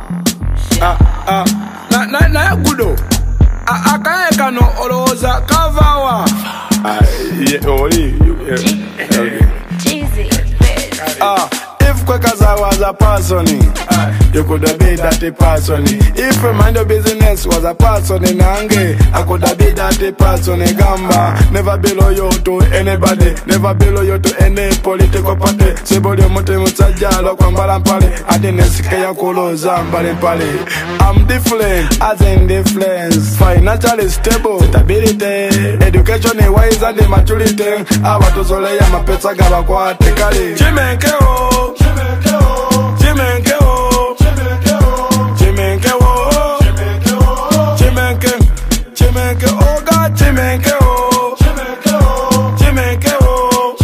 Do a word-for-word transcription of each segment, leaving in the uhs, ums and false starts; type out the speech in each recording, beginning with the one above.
Ah, ah, na, na, na ya gudo. Ah, akaye kano oloza kavawa. Ah, yeah, oli. Cheesy. Ah, if Kwekaza was a person, you could have been that a person. If mind your business was a person in Ange, I could have been that a person in Gamba. Never be loyal to anybody, never be loyal to any political party. Sebody Mote Musajalo Kwambala Pali, I didn't escape Zambali Pali. I'm different, as in difference. Financially stable, stability, education wise and the maturity. I want to Zoleya Mapesa Gabakwa Tekali. Jimenkeo, Jimenkeo, Jimenkeo, Jimenkeo, Jimenkeo, Jimenkeo, oh God, Jimenkeo, Jimenkeo, Jimenkeo,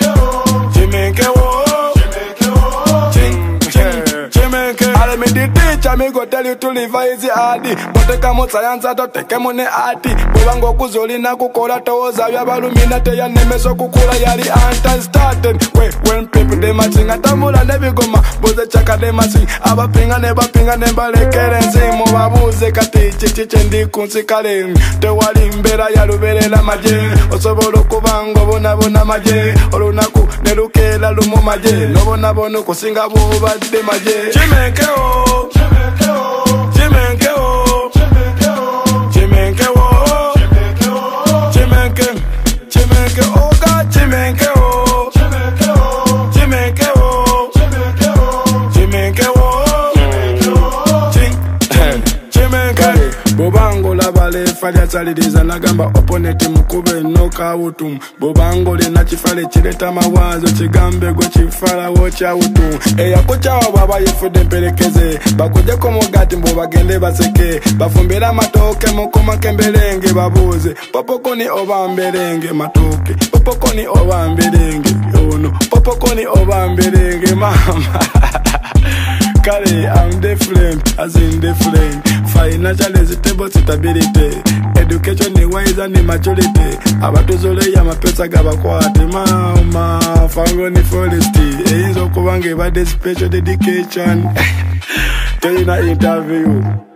Jimenkeo, Jimenkeo. I'll make the teacher me go tell you to live easy hardy. But take a more science to take a money arty. Bobango kuzoli na kukola toza ya balumina te ya nemeso kukula yali anti-started. When people they matching at Tamula never go ma, but the chaka they matching. Aba pinga never pinga never like currency. Mo babuze kati chichi chendi kunsi kale. Te wali mbera ya lubere la maje. Osobolo kubango bona bona maje. Olunaku neruke la lumo maje. No bona bono kusinga buba de maje. Jimenkeo, Jimenkeo, Jimenkeo, Jimenkeo, Jimenkeo, Jimenkeo, oh God, Jimenkeo. Bobango la bale fali asalidiza nagamba opponent mukube noka utum. Bobango le na chifale chileta mawazo chigambe go chifala wocha utum. Eya kocha wa baba yefude mpelekeze bakoje ko mugati mbo bagende baseke bafumbira matoke mukoma kembelenge babuze popokoni obambelenge matoke popokoni obambelenge ono popokoni obambelenge mama. Kale, I'm different, as in different. Financial stable stability, education ni wise and the maturity. Abatuzole ya mapesa gaba kwa mama. Fango ni foresti, e inzo kubange ba de special dedication. Tell you na interview.